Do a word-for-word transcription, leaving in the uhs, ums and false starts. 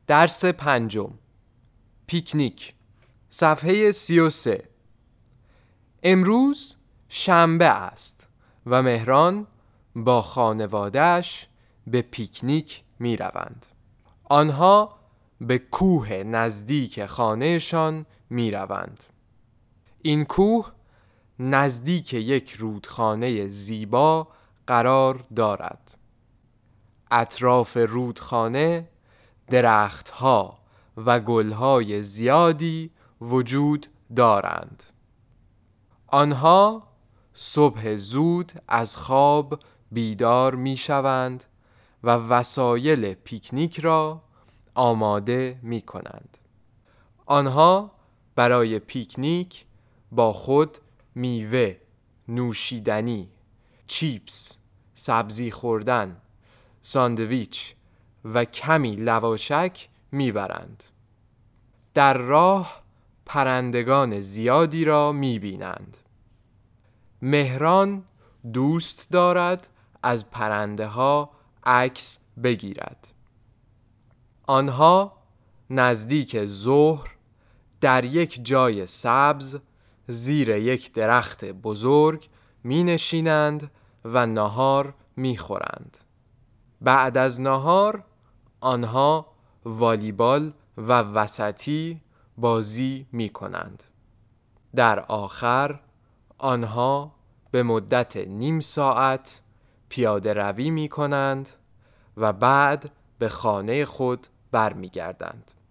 درس پنجم، پیکنیک. صفحه سی و سه. امروز شنبه است و مهران با خانواده‌اش به پیکنیک می روند. آنها به کوه نزدیک خانهشان می روند. این کوه نزدیک یک رودخانه زیبا قرار دارد. اطراف رودخانه درختها و گلهای زیادی وجود دارند. آنها صبح زود از خواب بیدار می شوند و وسایل پیکنیک را آماده می کنند. آنها برای پیکنیک با خود میوه، نوشیدنی، چیپس، سبزی خوردن، ساندویچ و کمی لواشک میبرند. در راه پرندگان زیادی را میبینند. مهران دوست دارد از پرنده ها عکس بگیرد. آنها نزدیک ظهر در یک جای سبز زیر یک درخت بزرگ می نشینند و نهار می خورند. بعد از نهار آنها والیبال و وسطی بازی می کنند. در آخر آنها به مدت نیم ساعت پیاده روی می کنند و بعد به خانه خود برمی گردند.